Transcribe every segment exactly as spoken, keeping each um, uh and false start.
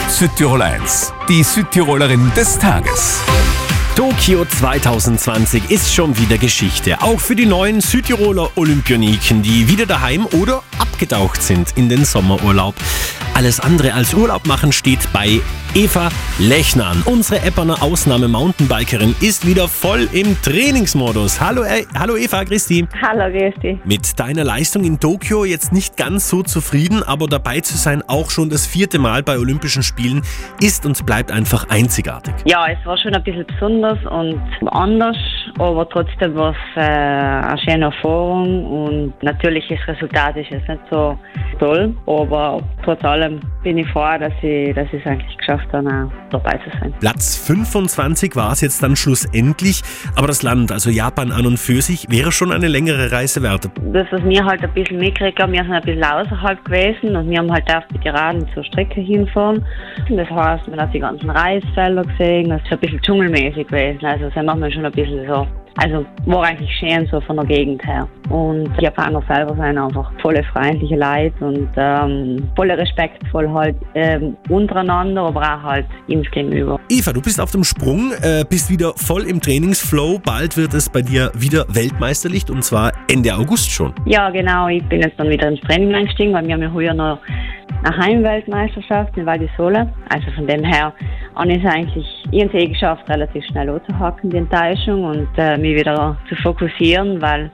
Südtirol eins, die Südtirolerin des Tages. Tokio zwanzig zwanzig ist schon wieder Geschichte. Auch für die neuen Südtiroler Olympioniken, die wieder daheim oder abgetaucht sind in den Sommerurlaub. Alles andere als Urlaub machen steht bei Eva Lechner an. Unsere Epperner Ausnahme-Mountainbikerin ist wieder voll im Trainingsmodus. Hallo, äh, hallo Eva, Christi. Hallo, Christi. Mit deiner Leistung in Tokio jetzt nicht ganz so zufrieden, aber dabei zu sein, auch schon das vierte Mal bei Olympischen Spielen, ist und bleibt einfach einzigartig. Ja, es war schon ein bisschen besonders und anders, aber trotzdem war es äh, eine schöne Erfahrung und natürlich das Resultat ist jetzt nicht so toll, aber trotz allem bin ich froh, dass ich, dass ich es eigentlich geschafft habe, auch dabei zu sein. Platz fünfundzwanzig war es jetzt dann schlussendlich, aber das Land, also Japan an und für sich, wäre schon eine längere Reise wert. Das, was wir halt ein bisschen mitgekriegt haben, wir sind ein bisschen außerhalb gewesen und wir haben halt auf die Geraden zur Strecke hinfahren. Das heißt, man hat die ganzen Reisfelder gesehen, das ist ein bisschen dschungelmäßig gewesen, also das macht man schon ein bisschen so. Also war eigentlich schön so von der Gegend her. Und die Japaner selber sind einfach volle freundliche Leute und ähm, volle respektvoll halt ähm, untereinander, aber auch halt ins Gegenüber. Eva, du bist auf dem Sprung, äh, bist wieder voll im Trainingsflow. Bald wird es bei dir wieder Weltmeisterlicht und zwar Ende August schon. Ja, genau. Ich bin jetzt dann wieder ins Training eingestiegen, weil wir haben ja heuer noch eine Heimweltmeisterschaft in Val di Sole. Also von dem her habe ich es eigentlich irgendwie geschafft, relativ schnell anzuhaken, die Enttäuschung, und äh, mich wieder zu fokussieren, weil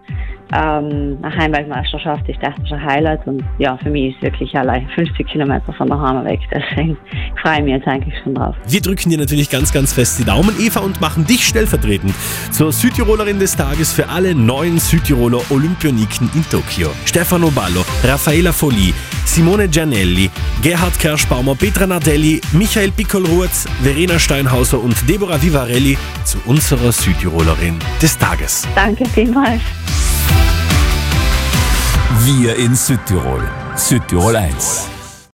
ähm, eine Heimweltmeisterschaft ist echt ein Highlight und ja, für mich ist wirklich allein fünfzig Kilometer von daheim weg. Deswegen freue ich mich jetzt eigentlich schon drauf. Wir drücken dir natürlich ganz, ganz fest die Daumen, Eva, und machen dich stellvertretend zur Südtirolerin des Tages für alle neuen Südtiroler Olympioniken in Tokio. Stefano Ballo, Raffaella Folli, Simone Gianelli, Gerhard Kerschbaumer, Petra Nardelli, Michael Piccolruetz, Verena Steinhauser und Deborah Vivarelli zu unserer Südtirolerin des Tages. Danke vielmals. Wir in Südtirol. Südtirol eins.